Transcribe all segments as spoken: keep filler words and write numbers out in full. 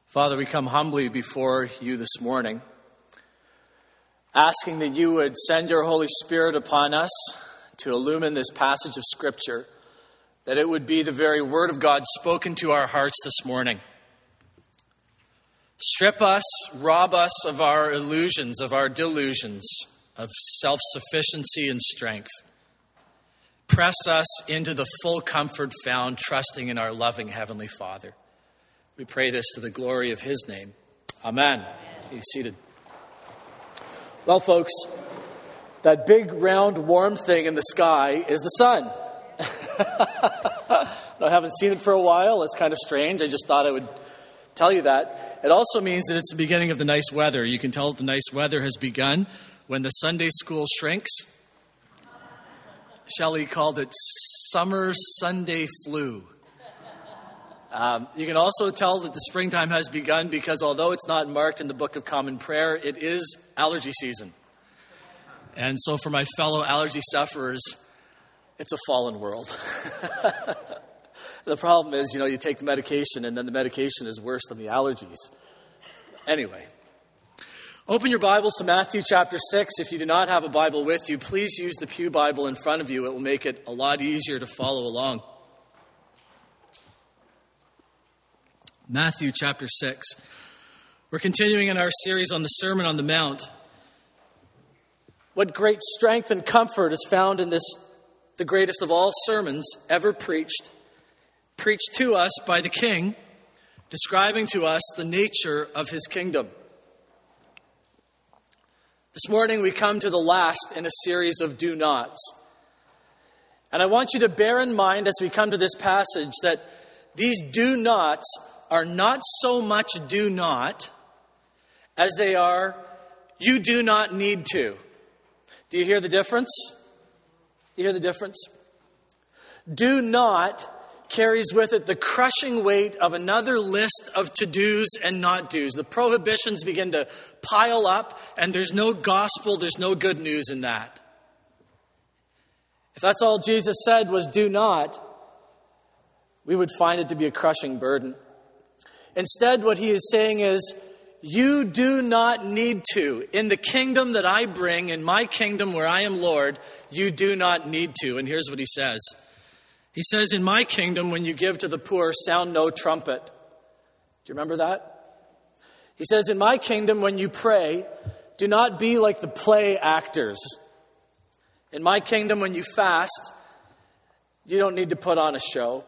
Father, we come humbly before you this morning, asking that you would send your Holy Spirit upon us to illumine this passage of Scripture, that it would be the very Word of God spoken to our hearts this morning. Strip us, rob us of our illusions, of our delusions, of self-sufficiency and strength. Press us into the full comfort found trusting in our loving Heavenly Father. We pray this to the glory of His name. Amen. Be seated. Well, folks, that big, round, warm thing in the sky is the sun. I haven't seen it for a while. It's kind of strange. I just thought I would tell you that. It also means that it's the beginning of the nice weather. You can tell that the nice weather has begun when the Sunday school shrinks. Shelley called it summer Sunday flu. Um, you can also tell that the springtime has begun because although it's not marked in the Book of Common Prayer, it is allergy season. And so for my fellow allergy sufferers, it's a fallen world. The problem is, you know, you take the medication and then the medication is worse than the allergies. Anyway, open your Bibles to Matthew chapter six. If you do not have a Bible with you, please use the Pew Bible in front of you. It will make it a lot easier to follow along. Matthew chapter six. We're continuing in our series on the Sermon on the Mount. What great strength and comfort is found in this, the greatest of all sermons ever preached, preached to us by the King, describing to us the nature of His kingdom. This morning we come to the last in a series of do nots. And I want you to bear in mind as we come to this passage that these do nots are not so much do not as they are you do not need to. Do you hear the difference? Do you hear the difference? Do not carries with it the crushing weight of another list of to-dos and not-dos. The prohibitions begin to pile up, and there's no gospel, there's no good news in that. If that's all Jesus said was do not, we would find it to be a crushing burden. Instead, what he is saying is, you do not need to. In the kingdom that I bring, in my kingdom where I am Lord, you do not need to. And here's what he says. He says, in my kingdom, when you give to the poor, sound no trumpet. Do you remember that? He says, in my kingdom, when you pray, do not be like the play actors. In my kingdom, when you fast, you don't need to put on a show.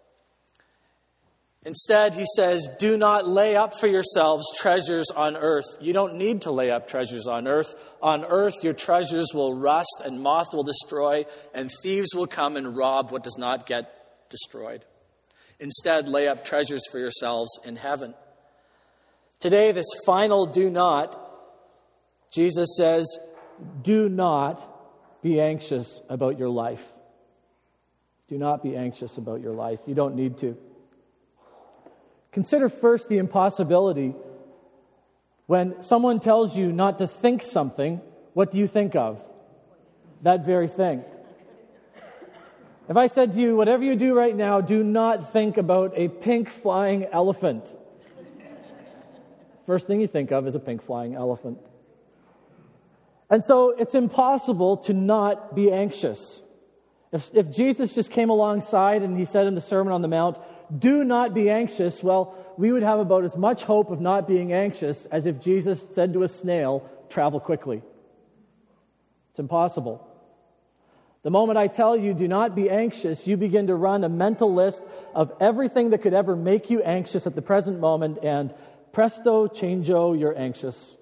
Instead, he says, do not lay up for yourselves treasures on earth. You don't need to lay up treasures on earth. On earth, your treasures will rust and moth will destroy, and thieves will come and rob what does not get destroyed. Instead, lay up treasures for yourselves in heaven. Today, this final do not, Jesus says, do not be anxious about your life. Do not be anxious about your life. You don't need to. Consider first the impossibility. When someone tells you not to think something, what do you think of? That very thing. If I said to you, whatever you do right now, do not think about a pink flying elephant. First thing you think of is a pink flying elephant. And so it's impossible to not be anxious. If, if Jesus just came alongside and he said in the Sermon on the Mount, do not be anxious, well, we would have about as much hope of not being anxious as if Jesus said to a snail, travel quickly. It's impossible. The moment I tell you, do not be anxious, you begin to run a mental list of everything that could ever make you anxious at the present moment, and presto, changeo, you're anxious.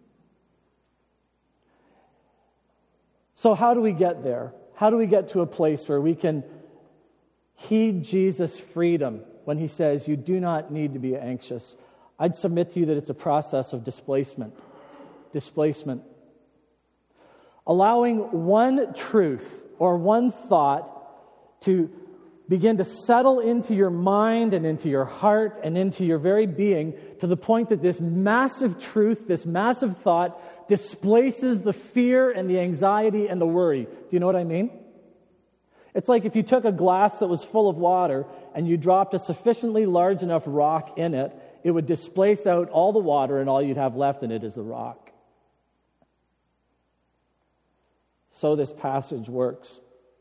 So how do we get there? How do we get to a place where we can heed Jesus' freedom when he says you do not need to be anxious? I'd submit to you that it's a process of displacement. Displacement. Allowing one truth or one thought to begin to settle into your mind and into your heart and into your very being to the point that this massive truth, this massive thought displaces the fear and the anxiety and the worry. Do you know what I mean? It's like if you took a glass that was full of water and you dropped a sufficiently large enough rock in it, it would displace out all the water, and all you'd have left in it is the rock. So this passage works.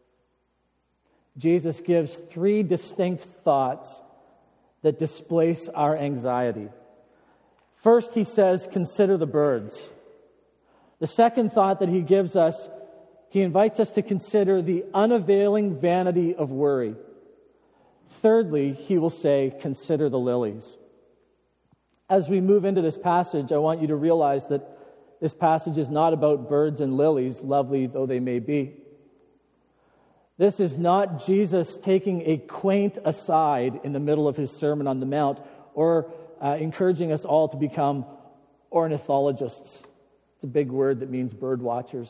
Jesus gives three distinct thoughts that displace our anxiety. First, he says, consider the birds. The second thought that he gives us, he invites us to consider the unavailing vanity of worry. Thirdly, he will say, consider the lilies. As we move into this passage, I want you to realize that this passage is not about birds and lilies, lovely though they may be. This is not Jesus taking a quaint aside in the middle of his Sermon on the Mount or uh, encouraging us all to become ornithologists. It's a big word that means bird watchers.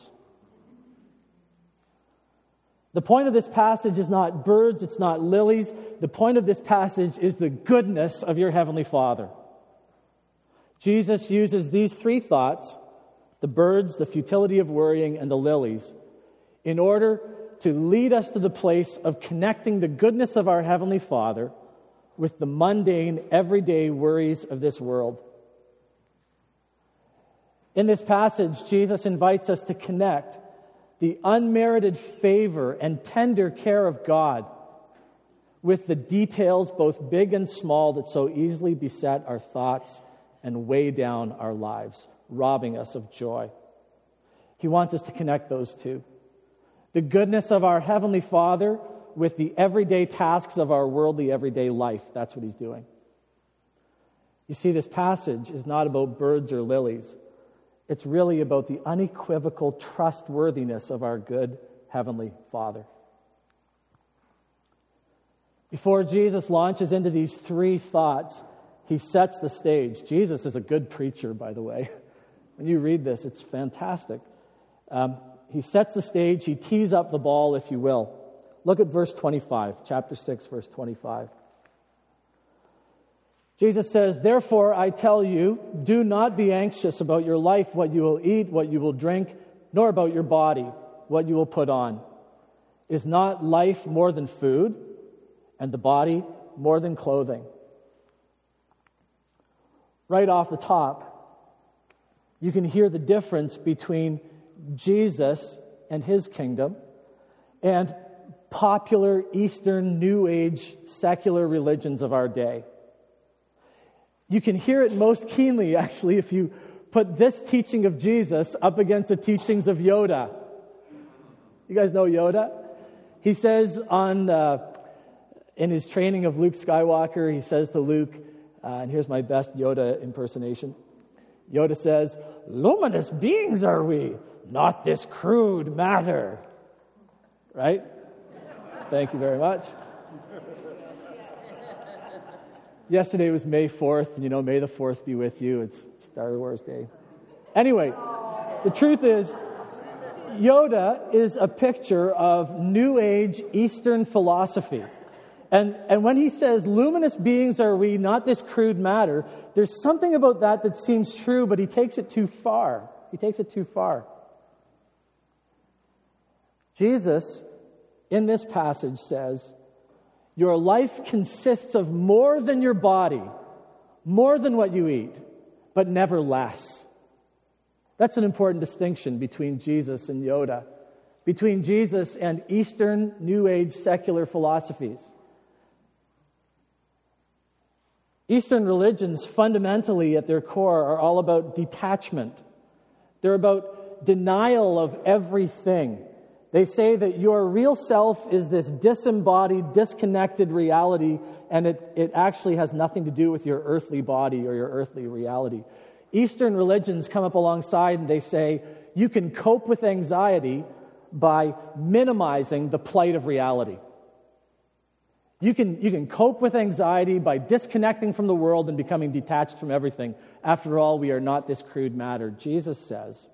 The point of this passage is not birds, it's not lilies. The point of this passage is the goodness of your Heavenly Father. Jesus uses these three thoughts, the birds, the futility of worrying, and the lilies, in order to lead us to the place of connecting the goodness of our Heavenly Father with the mundane, everyday worries of this world. In this passage, Jesus invites us to connect the unmerited favor and tender care of God with the details, both big and small, that so easily beset our thoughts and weigh down our lives, robbing us of joy. He wants us to connect those two. The goodness of our Heavenly Father with the everyday tasks of our worldly everyday life. That's what he's doing. You see, this passage is not about birds or lilies. It's really about the unequivocal trustworthiness of our good Heavenly Father. Before Jesus launches into these three thoughts, he sets the stage. Jesus is a good preacher, by the way. When you read this, it's fantastic. Um, he sets the stage. He tees up the ball, if you will. Look at verse twenty-five, chapter six, verse twenty-five. Jesus says, therefore I tell you, do not be anxious about your life, what you will eat, what you will drink, nor about your body, what you will put on. Is not life more than food, and the body more than clothing? Right off the top, you can hear the difference between Jesus and his kingdom and popular Eastern New Age secular religions of our day. You can hear it most keenly, actually, if you put this teaching of Jesus up against the teachings of Yoda. You guys know Yoda? He says on uh, in his training of Luke Skywalker, he says to Luke, uh, and here's my best Yoda impersonation. Yoda says, luminous beings are we, not this crude matter. Right? Thank you very much. Yesterday was May fourth, and you know, May the fourth be with you. It's Star Wars Day. Anyway, the truth is, Yoda is a picture of New Age Eastern philosophy. And, and when he says, luminous beings are we, not this crude matter, there's something about that that seems true, but he takes it too far. He takes it too far. Jesus, in this passage, says, your life consists of more than your body, more than what you eat, but never less. That's an important distinction between Jesus and Yoda, between Jesus and Eastern New Age secular philosophies. Eastern religions, fundamentally at their core, are all about detachment. They're about denial of everything. They say that your real self is this disembodied, disconnected reality, and it, it actually has nothing to do with your earthly body or your earthly reality. Eastern religions come up alongside and they say, you can cope with anxiety by minimizing the plight of reality. You can, you can cope with anxiety by disconnecting from the world and becoming detached from everything. After all, we are not this crude matter. Jesus says,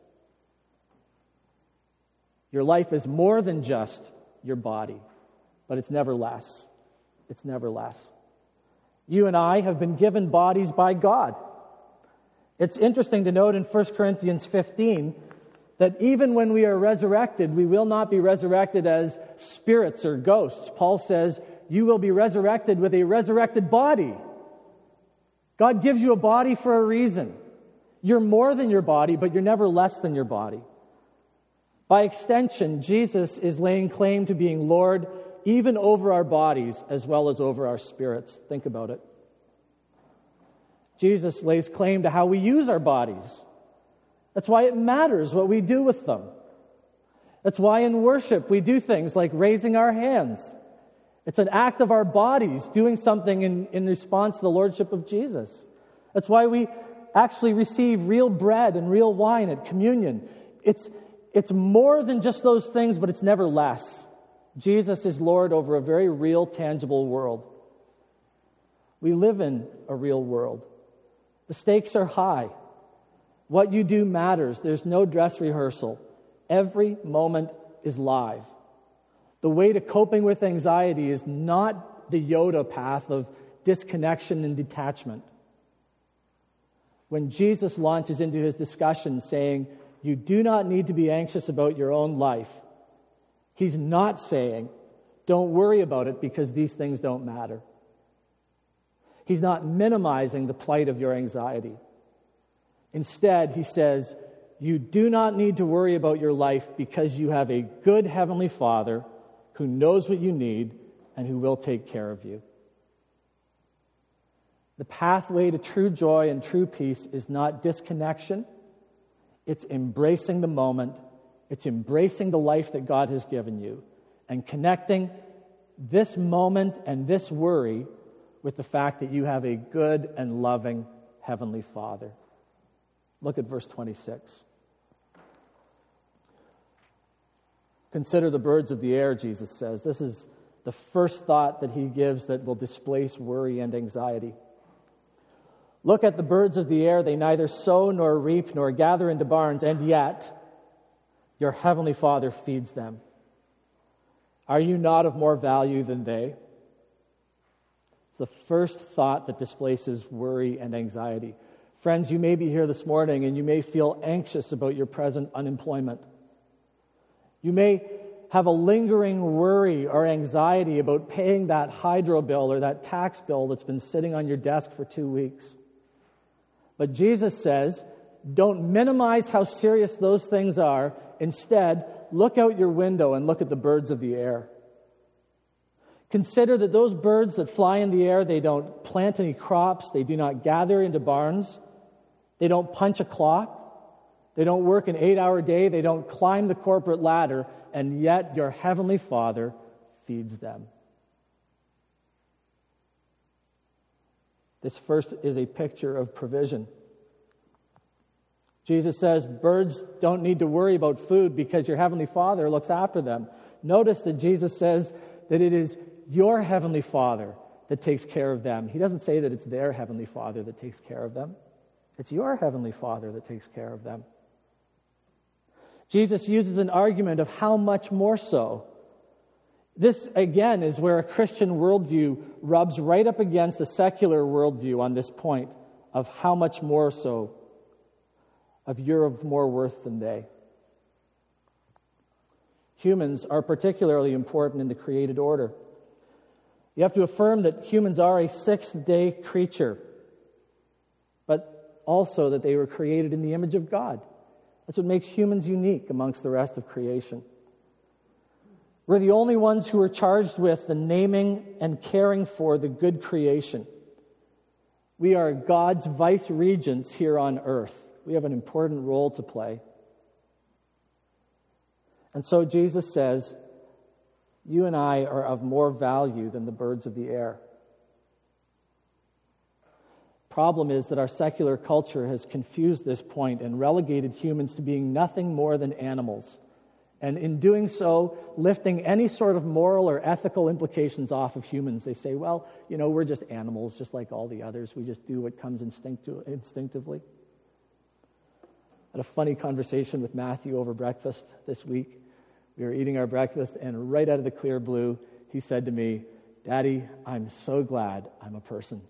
your life is more than just your body, but it's never less. It's never less. You and I have been given bodies by God. It's interesting to note in First Corinthians fifteen that even when we are resurrected, we will not be resurrected as spirits or ghosts. Paul says, you will be resurrected with a resurrected body. God gives you a body for a reason. You're more than your body, but you're never less than your body. By extension, Jesus is laying claim to being Lord even over our bodies as well as over our spirits. Think about it. Jesus lays claim to how we use our bodies. That's why it matters what we do with them. That's why in worship we do things like raising our hands. It's an act of our bodies doing something in, in response to the Lordship of Jesus. That's why we actually receive real bread and real wine at communion. It's, it's more than just those things, but it's never less. Jesus is Lord over a very real, tangible world. We live in a real world. The stakes are high. What you do matters. There's no dress rehearsal. Every moment is live. The way to coping with anxiety is not the Yoda path of disconnection and detachment. When Jesus launches into his discussion saying, you do not need to be anxious about your own life, he's not saying, don't worry about it because these things don't matter. He's not minimizing the plight of your anxiety. Instead, he says, you do not need to worry about your life because you have a good Heavenly Father who knows what you need and who will take care of you. The pathway to true joy and true peace is not disconnection. It's embracing the moment. It's embracing the life that God has given you and connecting this moment and this worry with the fact that you have a good and loving Heavenly Father. Look at verse twenty-six. Consider the birds of the air, Jesus says. This is the first thought that he gives that will displace worry and anxiety. Look at the birds of the air. They neither sow nor reap nor gather into barns, and yet your heavenly Father feeds them. Are you not of more value than they? It's the first thought that displaces worry and anxiety. Friends, you may be here this morning and you may feel anxious about your present unemployment. You may have a lingering worry or anxiety about paying that hydro bill or that tax bill that's been sitting on your desk for two weeks. But Jesus says, don't minimize how serious those things are. Instead, look out your window and look at the birds of the air. Consider that those birds that fly in the air, they don't plant any crops, they do not gather into barns, they don't punch a clock, they don't work an eight-hour day, they don't climb the corporate ladder, and yet your heavenly Father feeds them. This first is a picture of provision. Jesus says birds don't need to worry about food because your heavenly Father looks after them. Notice that Jesus says that it is your heavenly Father that takes care of them. He doesn't say that it's their heavenly Father that takes care of them. It's your heavenly Father that takes care of them. Jesus uses an argument of how much more so. This, again, is where a Christian worldview rubs right up against a secular worldview on this point of how much more so, of you're of more worth than they. Humans are particularly important in the created order. You have to affirm that humans are a sixth-day creature, but also that they were created in the image of God. That's what makes humans unique amongst the rest of creation. We're the only ones who are charged with the naming and caring for the good creation. We are God's vice-regents here on earth. We have an important role to play. And so Jesus says, you and I are of more value than the birds of the air. Problem is that our secular culture has confused this point and relegated humans to being nothing more than animals. And in doing so, lifting any sort of moral or ethical implications off of humans. They say, well, you know, we're just animals, just like all the others. We just do what comes instinctu- instinctively. I had a funny conversation with Matthew over breakfast this week. We were eating our breakfast, and right out of the clear blue, he said to me, Daddy, I'm so glad I'm a person.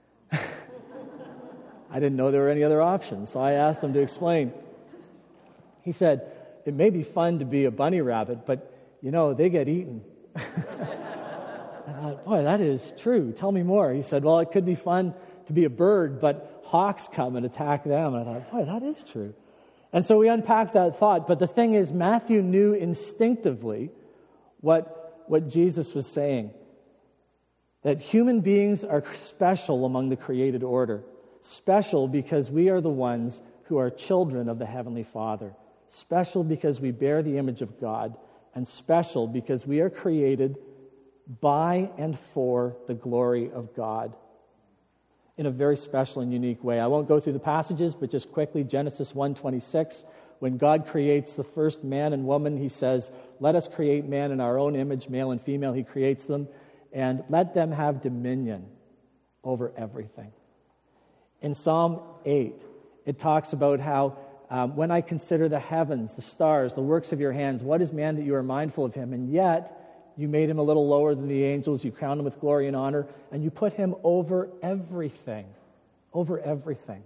I didn't know there were any other options, so I asked him to explain. He said, it may be fun to be a bunny rabbit, but, you know, they get eaten. I thought, boy, that is true. Tell me more. He said, well, it could be fun to be a bird, but hawks come and attack them. And I thought, boy, that is true. And so we unpacked that thought. But the thing is, Matthew knew instinctively what, what Jesus was saying. That human beings are special among the created order. Special because we are the ones who are children of the Heavenly Father. Special because we bear the image of God. And special because we are created by and for the glory of God in a very special and unique way. I won't go through the passages, but just quickly, Genesis one twenty-six, when God creates the first man and woman, he says, let us create man in our own image, male and female, he creates them, and let them have dominion over everything. In Psalm eight, it talks about how um, when I consider the heavens, the stars, the works of your hands, what is man that you are mindful of him? And yet, you made him a little lower than the angels. You crowned him with glory and honor. And you put him over everything. Over everything.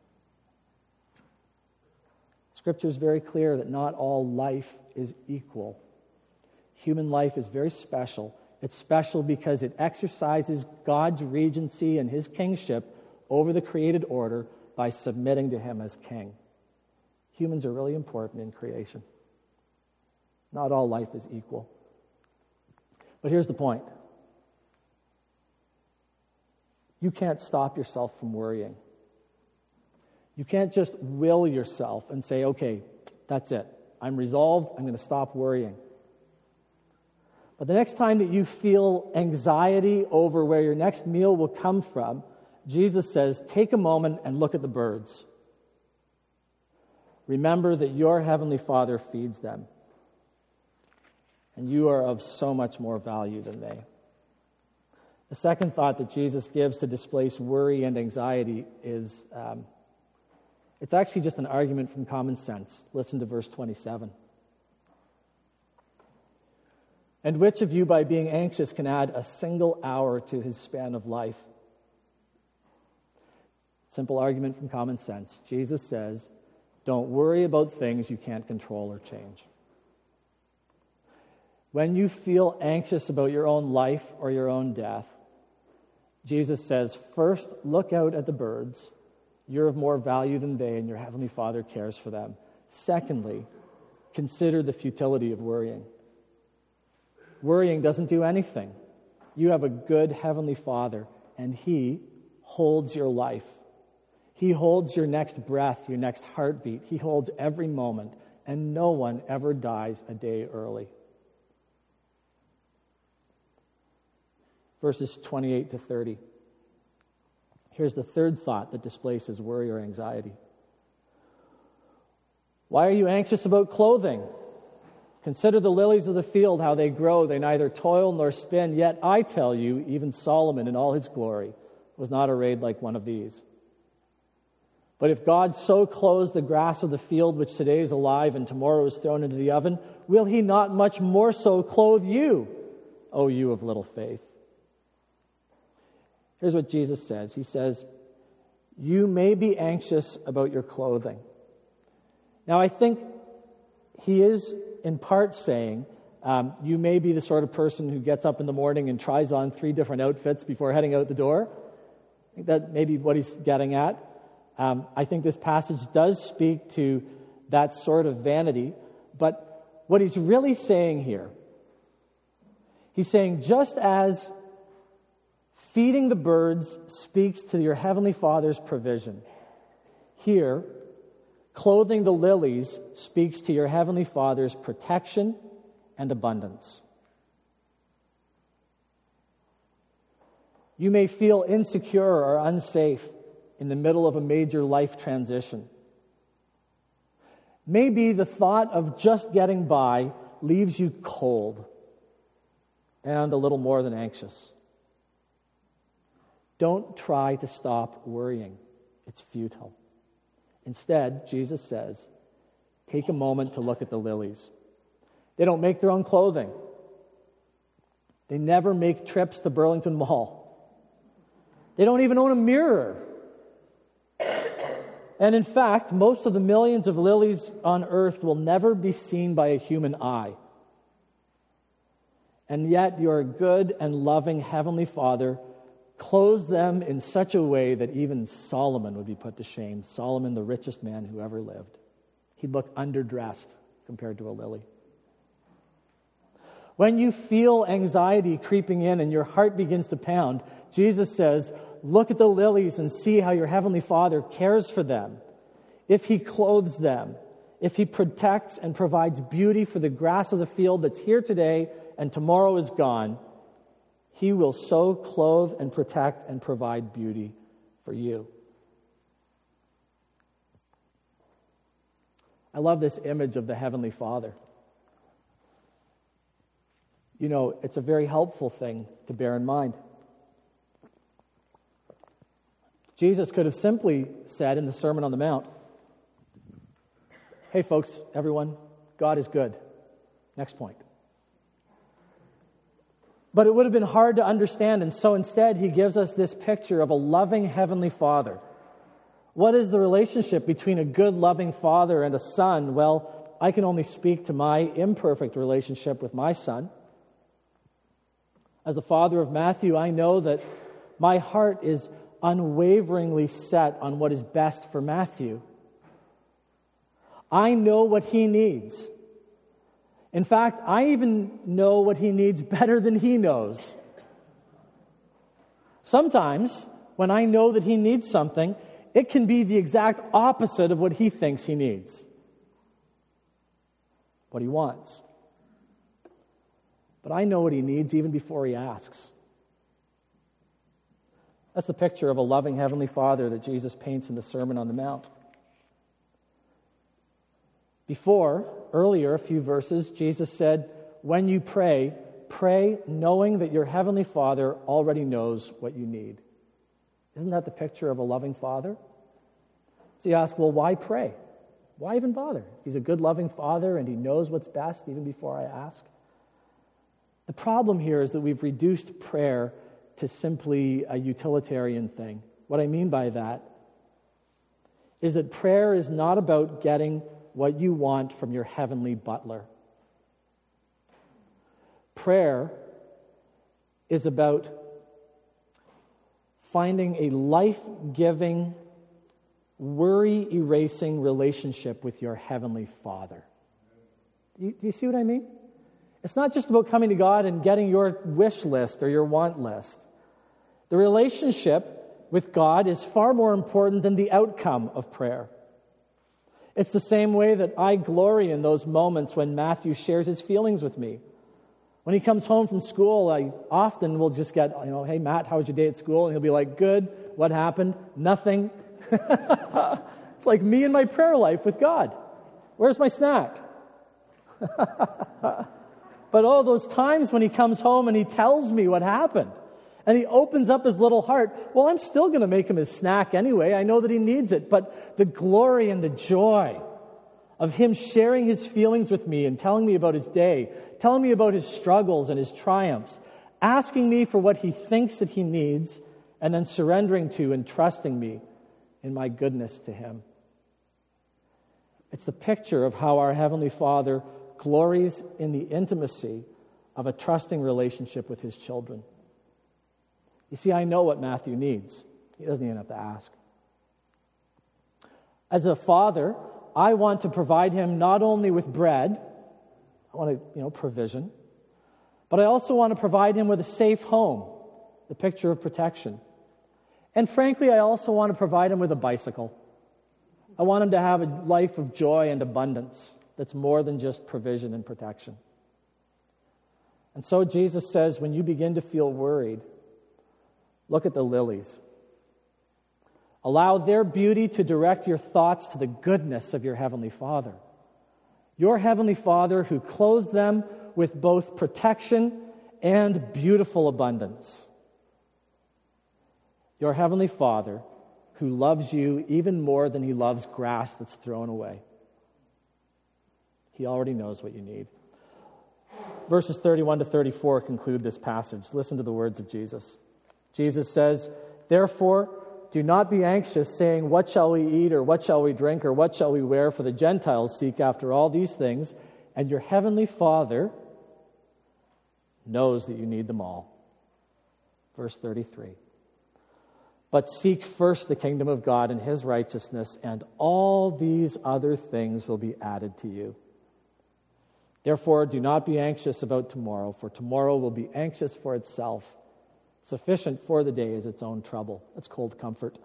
Scripture is very clear that not all life is equal. Human life is very special. It's special because it exercises God's regency and his kingship over the created order by submitting to him as king. Humans are really important in creation. Not all life is equal. But here's the point. You can't stop yourself from worrying. You can't just will yourself and say, okay, that's it. I'm resolved. I'm going to stop worrying. But the next time that you feel anxiety over where your next meal will come from, Jesus says, take a moment and look at the birds. Remember that your Heavenly Father feeds them. And you are of so much more value than they. The second thought that Jesus gives to displace worry and anxiety is, um, it's actually just an argument from common sense. Listen to verse twenty-seven. And which of you, by being anxious, can add a single hour to his span of life? Simple argument from common sense. Jesus says, don't worry about things you can't control or change. When you feel anxious about your own life or your own death, Jesus says, first, look out at the birds. You're of more value than they, and your Heavenly Father cares for them. Secondly, consider the futility of worrying. Worrying doesn't do anything. You have a good Heavenly Father, and He holds your life. He holds your next breath, your next heartbeat. He holds every moment, and no one ever dies a day early. Verses twenty-eight to thirty. Here's the third thought that displaces worry or anxiety. Why are you anxious about clothing? Consider the lilies of the field, how they grow. They neither toil nor spin. Yet I tell you, even Solomon in all his glory was not arrayed like one of these. But if God so clothes the grass of the field, which today is alive and tomorrow is thrown into the oven, will he not much more so clothe you, O you of little faith? Here's what Jesus says. He says, you may be anxious about your clothing. Now, I think he is in part saying, um, you may be the sort of person who gets up in the morning and tries on three different outfits before heading out the door. I think that may be what he's getting at. Um, I think this passage does speak to that sort of vanity. But what he's really saying here, he's saying just as feeding the birds speaks to your Heavenly Father's provision, here, clothing the lilies speaks to your Heavenly Father's protection and abundance. You may feel insecure or unsafe in the middle of a major life transition. Maybe the thought of just getting by leaves you cold and a little more than anxious. Don't try to stop worrying. It's futile. Instead, Jesus says, take a moment to look at the lilies. They don't make their own clothing. They never make trips to Burlington Mall. They don't even own a mirror. And in fact, most of the millions of lilies on earth will never be seen by a human eye. And yet your good and loving Heavenly Father clothes them in such a way that even Solomon would be put to shame. Solomon, the richest man who ever lived. He'd look underdressed compared to a lily. When you feel anxiety creeping in and your heart begins to pound, Jesus says, look at the lilies and see how your Heavenly Father cares for them. If He clothes them, if He protects and provides beauty for the grass of the field that's here today and tomorrow is gone, He will so clothe and protect and provide beauty for you. I love this image of the Heavenly Father. You know, it's a very helpful thing to bear in mind. Jesus could have simply said in the Sermon on the Mount, hey folks, everyone, God is good. Next point. But it would have been hard to understand, and so instead He gives us this picture of a loving Heavenly Father. What is the relationship between a good, loving father and a son? Well, I can only speak to my imperfect relationship with my son. As the father of Matthew, I know that my heart is unwaveringly set on what is best for Matthew. I know what he needs. In fact, I even know what he needs better than he knows. Sometimes, when I know that he needs something, it can be the exact opposite of what he thinks he needs, what he wants. But I know what he needs even before he asks. That's the picture of a loving Heavenly Father that Jesus paints in the Sermon on the Mount. Before, earlier, a few verses, Jesus said, when you pray, pray knowing that your Heavenly Father already knows what you need. Isn't that the picture of a loving Father? So you ask, well, why pray? Why even bother? He's a good, loving Father, and He knows what's best even before I ask. The problem here is that we've reduced prayer to simply a utilitarian thing. What I mean by that is that prayer is not about getting what you want from your heavenly butler. Prayer is about finding a life-giving, worry-erasing relationship with your Heavenly Father. You, do you see what I mean? It's not just about coming to God and getting your wish list or your want list. The relationship with God is far more important than the outcome of prayer. It's the same way that I glory in those moments when Matthew shares his feelings with me. When he comes home from school, I often will just get, you know, hey, Matt, how was your day at school? And he'll be like, good. What happened? Nothing. It's like me and my prayer life with God. Where's my snack? But all those times when he comes home and he tells me what happened, and he opens up his little heart, well, I'm still going to make him his snack anyway. I know that he needs it. But the glory and the joy of him sharing his feelings with me and telling me about his day, telling me about his struggles and his triumphs, asking me for what he thinks that he needs, and then surrendering to and trusting me in my goodness to him. It's the picture of how our Heavenly Father glories in the intimacy of a trusting relationship with his children. You see, I know what Matthew needs. He doesn't even have to ask. As a father, I want to provide him not only with bread, I want to, you know, provision, but I also want to provide him with a safe home, the picture of protection. And frankly, I also want to provide him with a bicycle. I want him to have a life of joy and abundance that's more than just provision and protection. And so Jesus says, when you begin to feel worried, look at the lilies. Allow their beauty to direct your thoughts to the goodness of your Heavenly Father. Your Heavenly Father who clothes them with both protection and beautiful abundance. Your Heavenly Father who loves you even more than He loves grass that's thrown away. He already knows what you need. Verses thirty-one to thirty-four conclude this passage. Listen to the words of Jesus. Jesus says, therefore, do not be anxious, saying, what shall we eat, or what shall we drink, or what shall we wear? For the Gentiles seek after all these things, and your Heavenly Father knows that you need them all. Verse thirty-three. But seek first the kingdom of God and his righteousness, and all these other things will be added to you. Therefore, do not be anxious about tomorrow, for tomorrow will be anxious for itself. Sufficient for the day is its own trouble. That's cold comfort.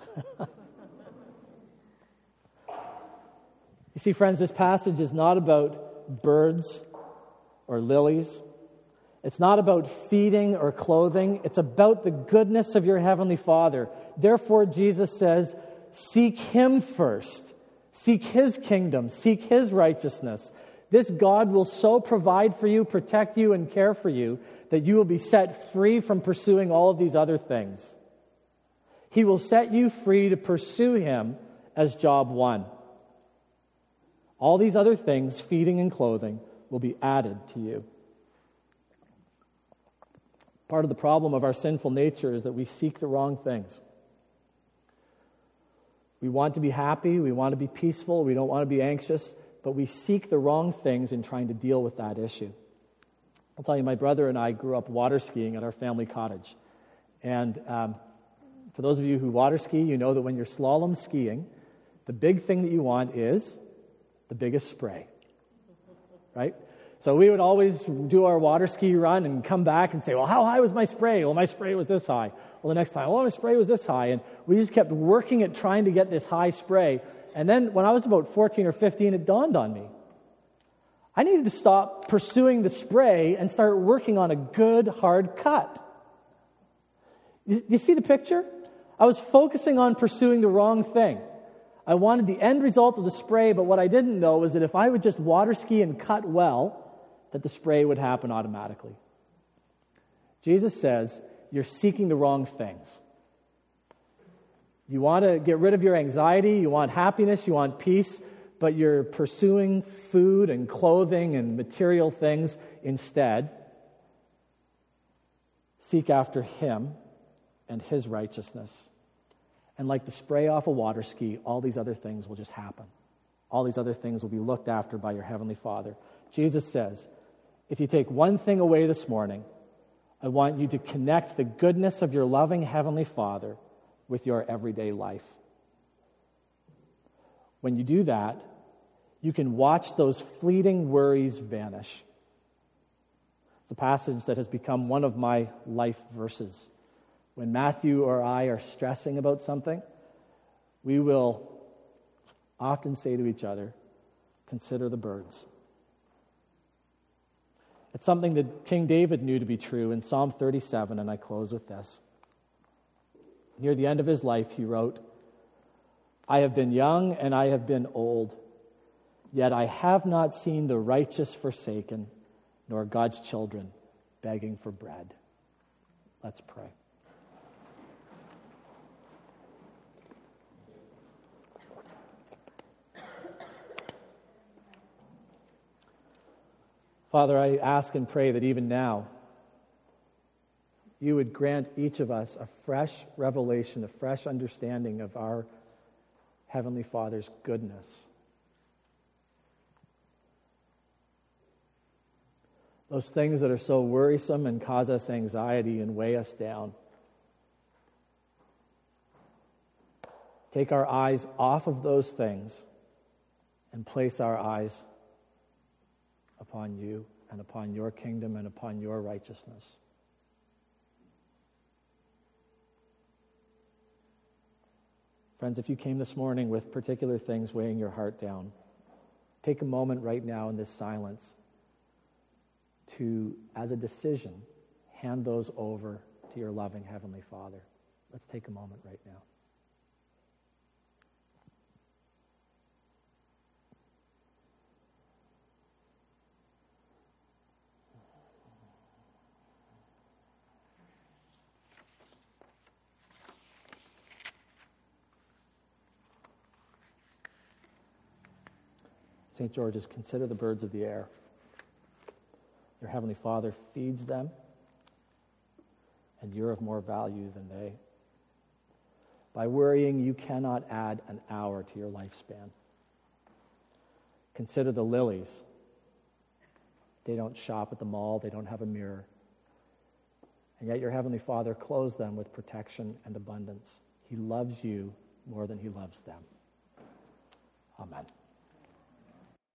You see, friends, this passage is not about birds or lilies. It's not about feeding or clothing. It's about the goodness of your heavenly Father. Therefore, Jesus says, seek him first. Seek his kingdom. Seek his righteousness. This God will so provide for you, protect you, and care for you that you will be set free from pursuing all of these other things. He will set you free to pursue him as job one. All these other things, feeding and clothing, will be added to you. Part of the problem of our sinful nature is that we seek the wrong things. We want to be happy, we want to be peaceful, we don't want to be anxious, but we seek the wrong things in trying to deal with that issue. I'll tell you, my brother and I grew up water skiing at our family cottage. And um, for those of you who water ski, you know that when you're slalom skiing, the big thing that you want is the biggest spray, right? So we would always do our water ski run and come back and say, well, how high was my spray? Well, my spray was this high. Well, the next time, well, my spray was this high. And we just kept working at trying to get this high spray. And then when I was about fourteen or fifteen, it dawned on me. I needed to stop pursuing the spray and start working on a good, hard cut. Do you see the picture? I was focusing on pursuing the wrong thing. I wanted the end result of the spray, but what I didn't know was that if I would just water ski and cut well, that the spray would happen automatically. Jesus says, you're seeking the wrong things. You want to get rid of your anxiety, you want happiness, you want peace, but you're pursuing food and clothing and material things instead. Seek after him and his righteousness. And like the spray off a water ski, all these other things will just happen. All these other things will be looked after by your heavenly Father. Jesus says, if you take one thing away this morning, I want you to connect the goodness of your loving heavenly Father with your everyday life. When you do that, you can watch those fleeting worries vanish. It's a passage that has become one of my life verses. When Matthew or I are stressing about something, we will often say to each other, consider the birds. It's something that King David knew to be true in Psalm thirty-seven, and I close with this. Near the end of his life, he wrote, I have been young and I have been old, yet I have not seen the righteous forsaken, nor God's children begging for bread. Let's pray. Father, I ask and pray that even now, you would grant each of us a fresh revelation, a fresh understanding of our Heavenly Father's goodness. Those things that are so worrisome and cause us anxiety and weigh us down. Take our eyes off of those things and place our eyes upon you and upon your kingdom and upon your righteousness. Friends, if you came this morning with particular things weighing your heart down, take a moment right now in this silence to, as a decision, hand those over to your loving Heavenly Father. Let's take a moment right now. Saint George's, consider the birds of the air. Your Heavenly Father feeds them, and you're of more value than they. By worrying, you cannot add an hour to your lifespan. Consider the lilies. They don't shop at the mall. They don't have a mirror. And yet your Heavenly Father clothes them with protection and abundance. He loves you more than he loves them. Amen.